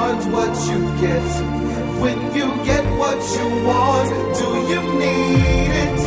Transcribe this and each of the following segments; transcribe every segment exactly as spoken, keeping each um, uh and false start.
want what you get. When you get what you want, do you need it?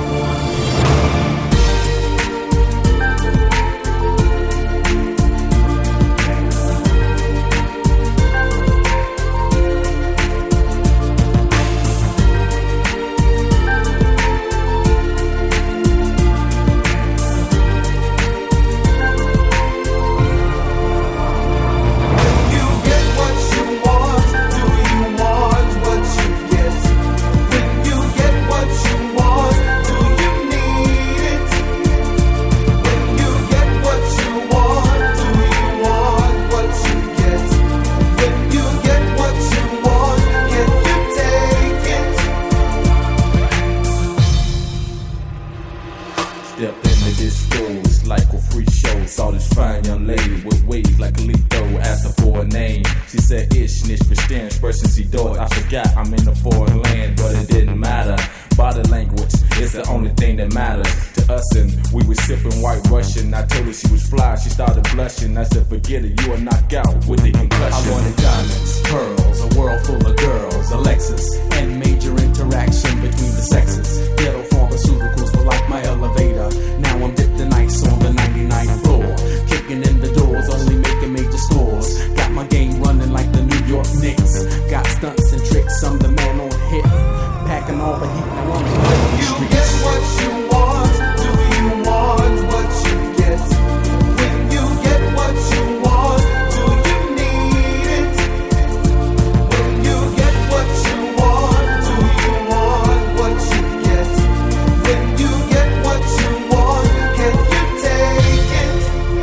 Step into this store, it's like a free show. Saw this fine young lady with waves like a Lito. Asked her for a name, she said ich nicht verstehen, sprechen Sie Deutsch. I forgot I'm in a foreign land, but it didn't matter. Body language is the only thing that matters to us, and we was sipping White Russian. I told her she was fly, she started blushing. I said forget it, you are knocked out with the concussion. I wanted diamonds, pearls, a world full of girls, a Lexus, and major interaction between the sexes. Ghetto pharmaceuticals were like my elevator. Now I'm dipped in ice on the ninety-ninth floor, kicking in the doors, only making major scores. Got my game running like the New York Knicks. Got stunts and tricks, I'm the man on hit, packing all the heat. Now I'm the You get what you want, do you want what you get? When you get what you want, do you need it? When you get what you want, do you want what you get? When you get what you want, can you take it?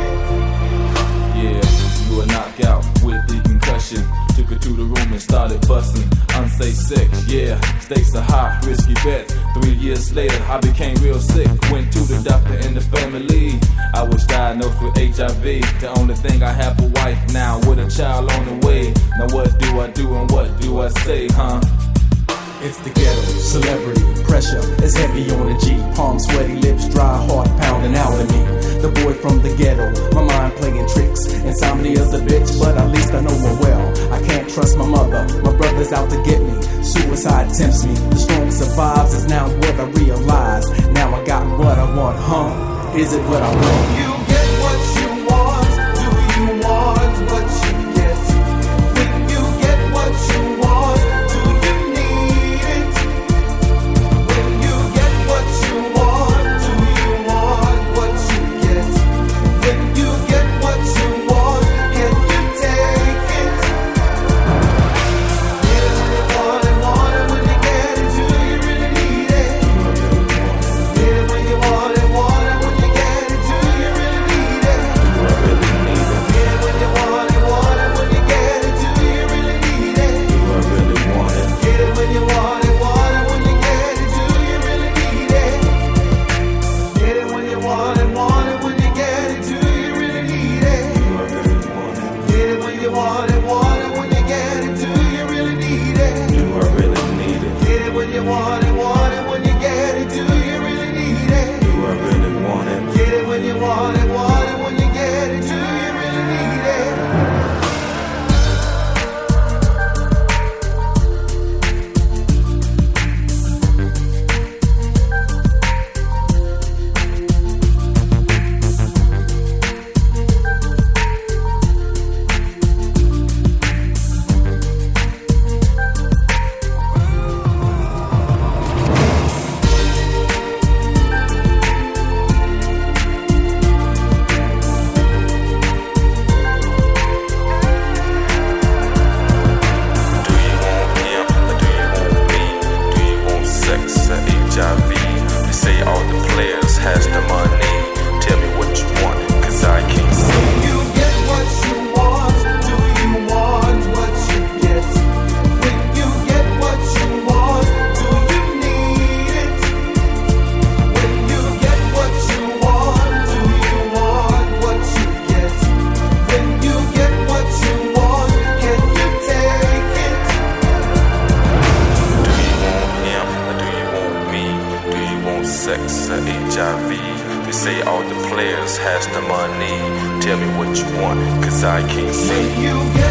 Yeah, you were knocked out with the concussion. Took her to the room and started busting. Unsafe sex, yeah, stakes are high, risky bet. Three years later, I became real sick. Went to the doctor and the family. I was diagnosed with H I V. The only thing I have a wife now with a child on the way. Now what do I do and what do I say, huh? It's the ghetto, celebrity, pressure is heavy on the G. Palm sweaty, lips dry, heart pounding out of me. The boy from the ghetto, my mind playing tricks. Insomnia's a bitch, but at least I know her well. I can't trust my mother, my brother's out to get me. Suicide tempts me, the strong survives is now what I realize. Now I got what I want, huh? Is it what I want? You get what you want, do you want what you get? When you get what you want, do you need it? When you get what you want, do you want what you get? When you get what you want, can you take it? Get it when you want it, want it when you get it, do you really need it? Get it when you want it, want it when you get it, do you really need it? Get it when you want it, want it when you get it, do you really need it? Get it when you want it, want it when you get it, do you really need it? Get it when you want it, want it when you get it, do you really need it? Get it when you want it, want it when you get it, do you really need it? Get it when you want it, want it when you get it, do you really need it? Get it when you want it, want it when you get it, do you really need it? sex or H I V. They say all the players has the money. Tell me what you want, cause I can't see.